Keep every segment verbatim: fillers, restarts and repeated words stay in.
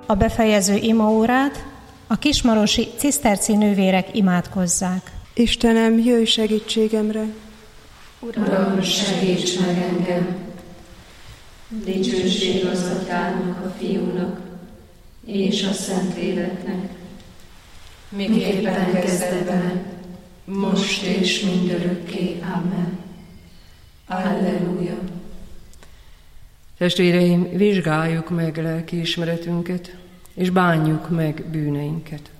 a befejező imaórát, a kismarosi ciszterci nővérek imádkozzák. Istenem, jöjj segítségemre! Uram, segíts meg engem! Dicsőség az Atyának, a Fiúnak és a Szentléleknek, miképpen kezdetben, most és mindörökké. Amen. Alleluja. Testvéreim, vizsgáljuk meg lelkiismeretünket, és bánjuk meg bűneinket.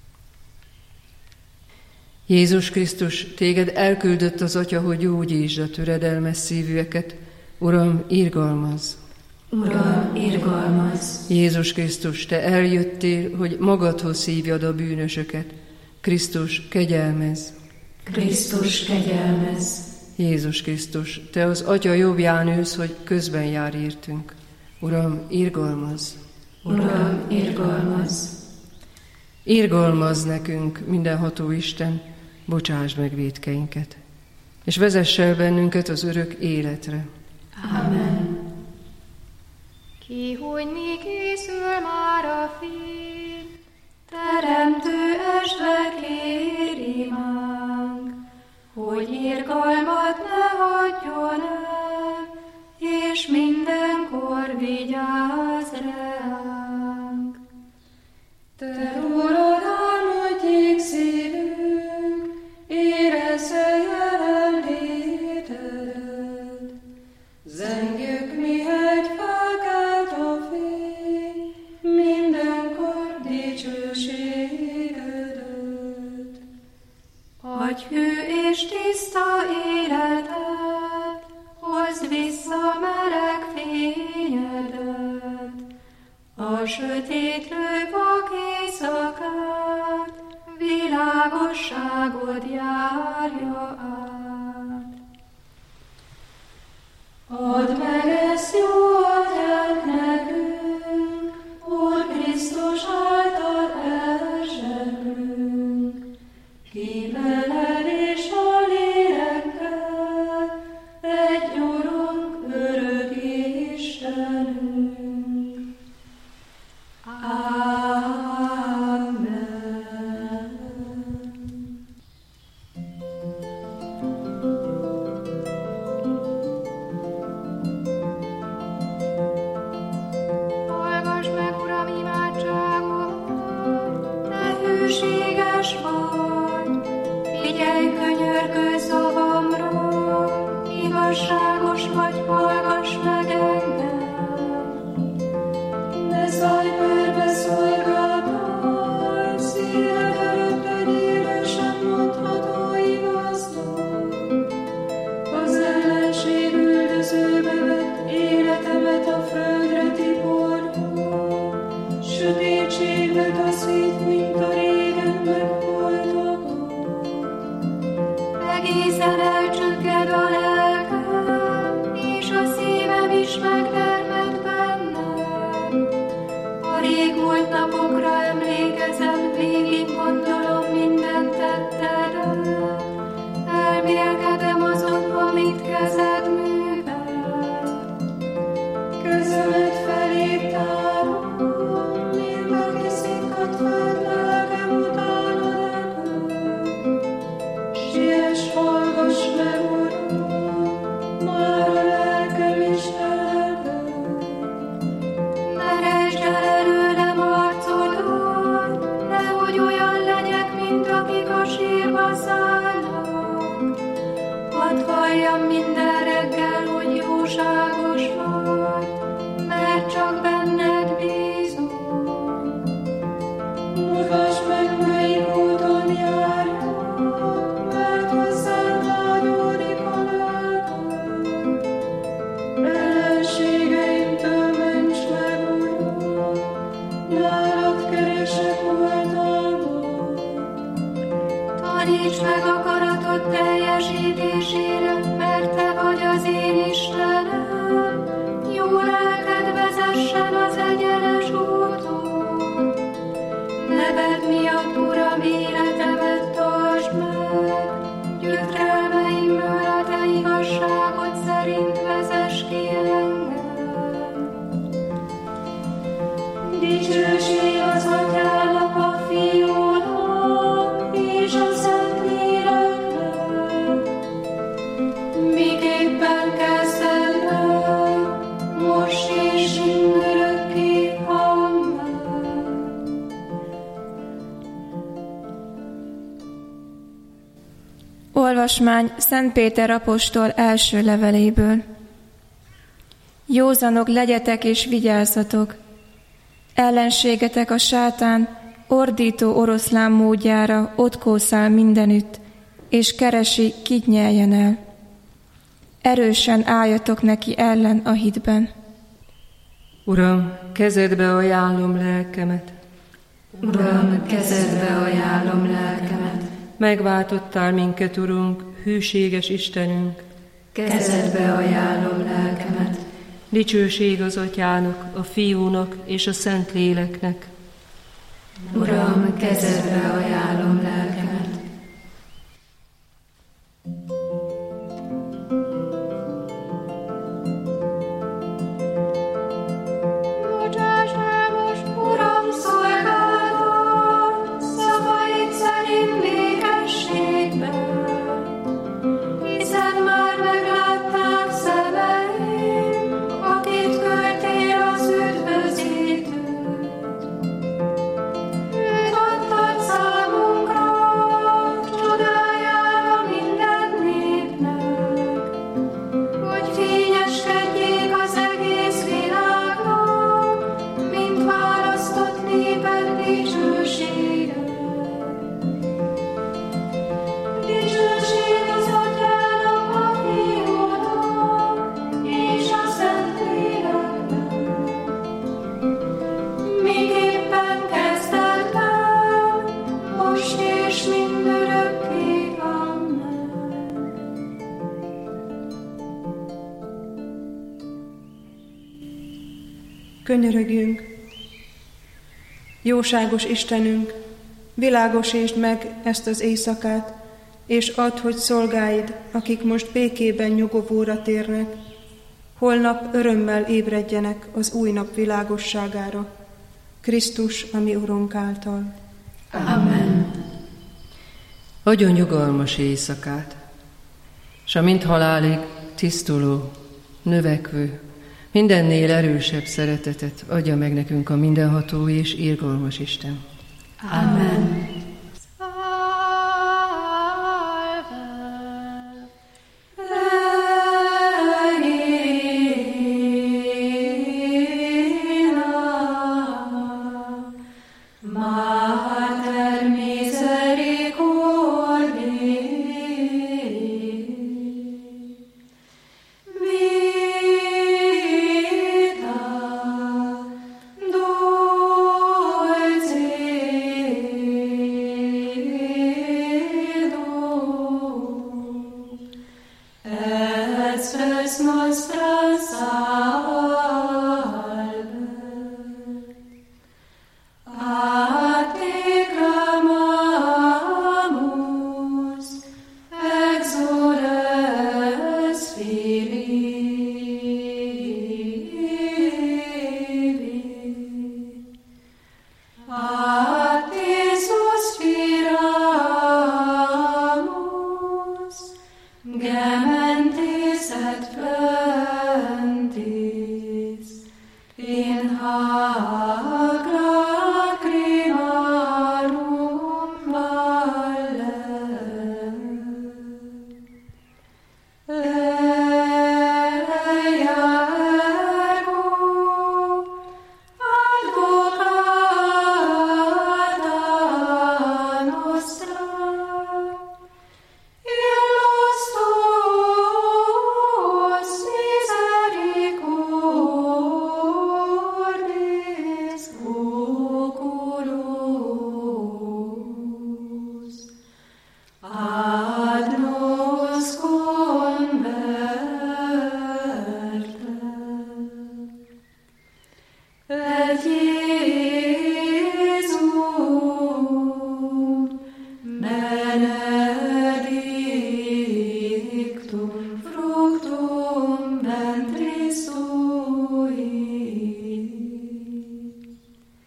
Jézus Krisztus, téged elküldött az Atya, hogy gyógyítsd a töredelmes szívűeket. Uram, irgalmazz! Uram, irgalmazz! Jézus Krisztus, te eljöttél, hogy magadhoz hívjad a bűnösöket. Krisztus, kegyelmezz! Krisztus, kegyelmezz! Jézus Krisztus, te az Atya jobbján ülsz, hogy közben jár értünk. Uram, irgalmazz! Uram, irgalmazz! Irgalmazz nekünk, mindenható Isten, bocsásd meg vétkeinket, és vezess el bennünket az örök életre. Amen. Kihújni készül már a fény, Teremtő esve kér imánk, hogy irgalmat ne hagyjon el, és mindenkor vigyázz ránk. Te rólad álmodjék szívünk, érezze jelenlétedet. Zengjük, mihegy felkelt a fény, mindenkor dicsőségedet. Adj hű és tiszta életet, hozd vissza meleg fényedet, a sötétlő vak éjszakát, világosságod járja át. Add meg ezt jó atyánk nekünk, Úr Krisztus által elzsebrünk, ki veled és a lélekkel, egy Urunk, örök Istenünk. Amen. Dicsőség az Atyának, a Fiúnak és a Szentléleknek, miképpen kezdetben, most és mindörökké. Amen. Olvasmány Szent Péter apostol első leveléből. Józanok legyetek és vigyázzatok! Ellenségetek a sátán ordító oroszlán módjára ott kószál mindenütt, és keresi, kit nyeljen el. Erősen álljatok neki ellen a hitben. Uram, kezedbe ajánlom lelkemet. Uram, kezedbe ajánlom lelkemet. Megváltottál minket, Urunk, hűséges Istenünk. Kezedbe ajánlom lelkemet. Dicsőség az Atyának, a Fiúnak és a Szentléleknek. Uram, kezedbe ajánlom lelkemet. Bocsáss el most, Uram, szolgálatot, szavaid szerint békességben, hiszen már meglátták szemeim, akit küldtél az üdvözítőt. Őt adtad számunkra, csodájára minden népnek, hogy fényeskedjék az egész világnak, mint választott néped dicsősége. Dicsőség az Atyának, a Fiúnak és a Szentléleknek, miképpen kezdetben, most és mindörökké. Amen. Könyörögjünk! Jóságos Istenünk, világosítsd meg ezt az éjszakát, és add, hogy szolgáid, akik most békében nyugovóra térnek, holnap örömmel ébredjenek az új nap világosságára, Krisztus, a mi Urunk által. Amen. Adjon nyugalmas éjszakát, s a mint halálig tisztuló, növekvő, mindennél erősebb szeretetet adja meg nekünk a mindenható és irgalmas Isten. Amen. Mater misericordiae, vita dulcedo, et spes nostra salve. A te clamamus, exules Filii. A te suspiramus, gementes et plentis, in hac lacrimarum valle. Eia ergo, advocata nostra, illos tuos misericordis oculos, ad nos converte. Et Iesum benedictum fructum ventris tui.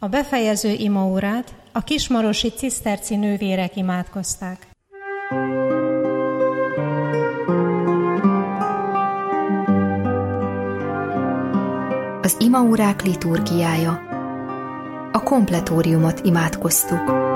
A befejező imaórát a kismarosi ciszterci nővérek imádkozták. Az imaórák liturgiája. A kompletóriumot imádkoztuk.